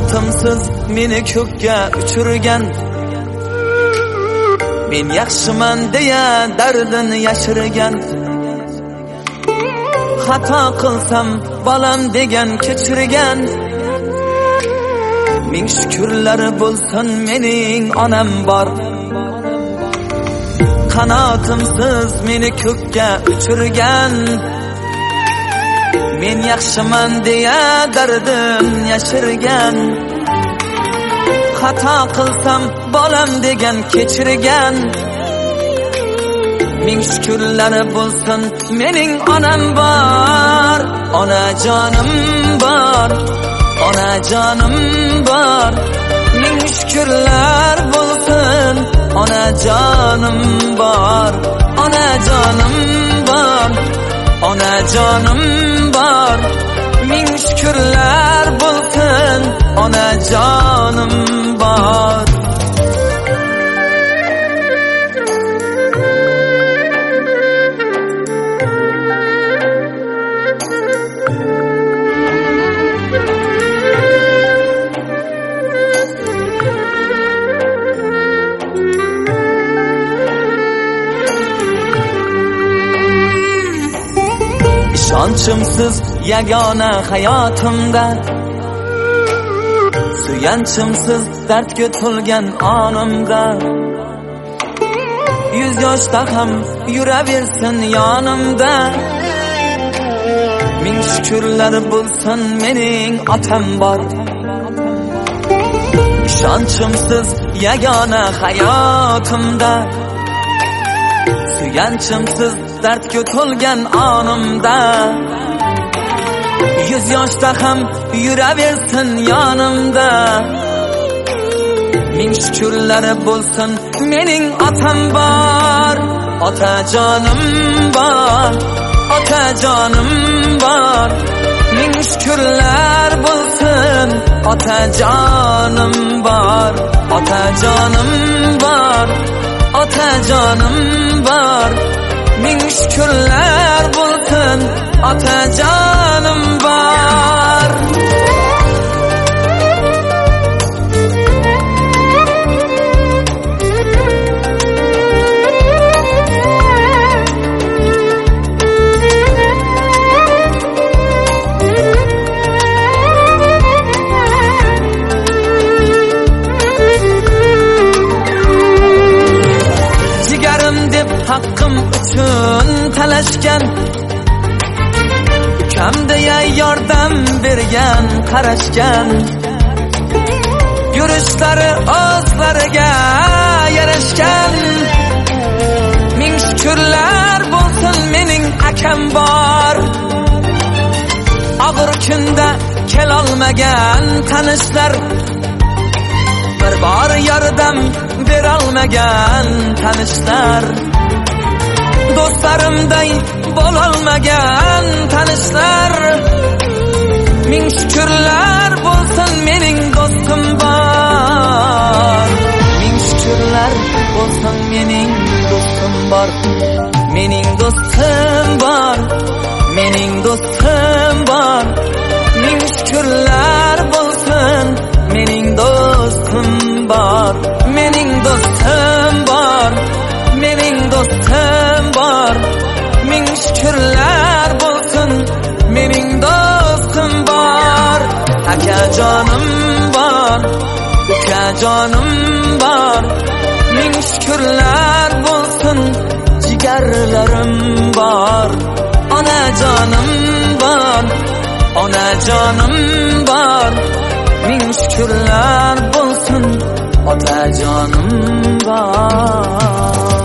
Qanotimsiz meni ko'kka uchirgan, men yaxshiman deya dardini yashirgan. Xato qilsam bolam degan kechirgan. Ming shukrlari bo'lsin mening onam bor. Qanotimsiz meni ko'kka uchirgan, men yaxshiman deya dardim yashirgan. Xato qilsam bolam degan kechirgan. Ming shukrlari bo'lsin mening onam bor. Onajonim bor, onajonim bor. Ming shukrlar bo'lsin onajonim bor. Onajonim bor, onajonim bor. Ming shukrlar bo'lsin onajonim bor. Ishonchimsiz yagona hayotimda, suyanchimsiz dardga to'lgan onimda. Yuz yoshda ham yuraversin yonimda. Ming shukrlar bo'lsin mening otam bor. Ishonchimsiz yagona hayotimda, suyanchimsiz dardga to'lgan onimda. Yuz yoshda ham yuraversin yonimda. Ming shukrlari bo'lsin mening otam bor. Otajonim bor, otajonim bor. Ming shukrlar bo'lsin otajonim bor. Otajonim bor, otajonim bor. Ming shukrlar bo'lsin otajonim bor. Jigarim deb haqqim uchun talashgan, ukamdeya yordam bergan, qarashgan. Yurishlari o'zlariga yarashgan. Ming shukrlar bo'lsin mening akam bor. Og'ir kunda kelolmagan tanishlar, bir bor yordam berolmagan tanishlar. Do'stlarimday bo'lolmagan tanishlar. Ming shukrlar bo'lsin mening do'stim bor. Ming shukrlar bo'lsin mening do'stim bor. Mening do'stim bor, mening do'stim bor. Ming shukrlar bo'lsin mening do'stim bor. Mening do'stim bor, mening do'stim bor. Ming shukrlar bo'lsin mening do'stim bor. Akajonim bor, ukajonim bor. Ming shukrlar bo'lsin jigarlarim bor. Onajonim bor, onajonim bor. Ming shukrlar bo'lsin otajonim bor.